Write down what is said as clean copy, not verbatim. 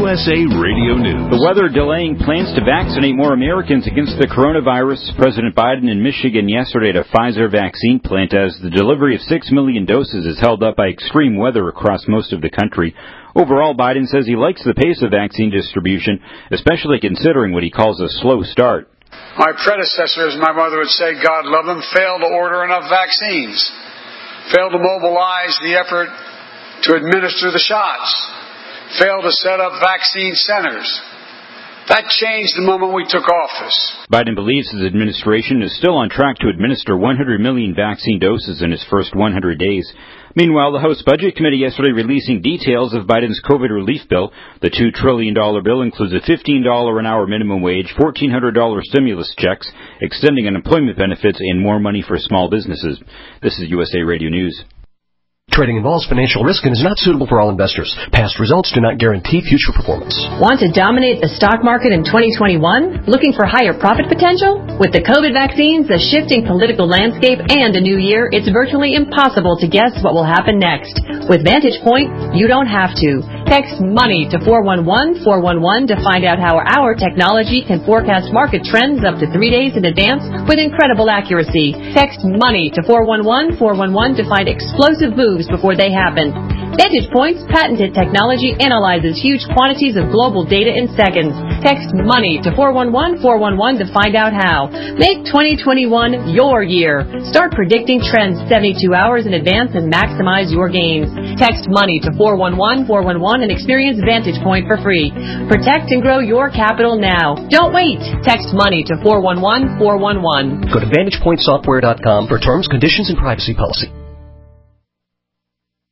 USA Radio News. The weather delaying plans to vaccinate more Americans against the coronavirus. President Biden in Michigan yesterday at a Pfizer vaccine plant as the delivery of 6 million doses is held up by extreme weather across most of the country. Overall, Biden says he likes the pace of vaccine distribution, especially considering what he calls a slow start. My predecessors, my mother would say, God love them, failed to order enough vaccines, failed to mobilize the effort to administer the shots, failed to set up vaccine centers. That changed the moment we took office. Biden believes his administration is still on track to administer 100 million vaccine doses in his first 100 days. Meanwhile, the House Budget Committee yesterday releasing details of Biden's COVID relief bill. The $2 trillion bill includes a $15 an hour minimum wage, $1,400 stimulus checks, extending unemployment benefits, and more money for small businesses. This is USA Radio News. Trading involves financial risk and is not suitable for all investors. Past results do not guarantee future performance. Want to dominate the stock market in 2021? Looking for higher profit potential? With the COVID vaccines, a shifting political landscape, and a new year, it's virtually impossible to guess what will happen next. With Vantage Point, you don't have to. Text MONEY to 411-411 to find out how our technology can forecast market trends up to 3 days in advance with incredible accuracy. Text MONEY to 411-411 to find explosive moves before they happen. Vantage Point's patented technology analyzes huge quantities of global data in seconds. Text MONEY to 411-411 to find out how. Make 2021 your year. Start predicting trends 72 hours in advance and maximize your gains. Text MONEY to 411-411 and experience Vantage Point for free. Protect and grow your capital now. Don't wait. Text MONEY to 411-411. Go to VantagePointSoftware.com for terms, conditions, and privacy policy.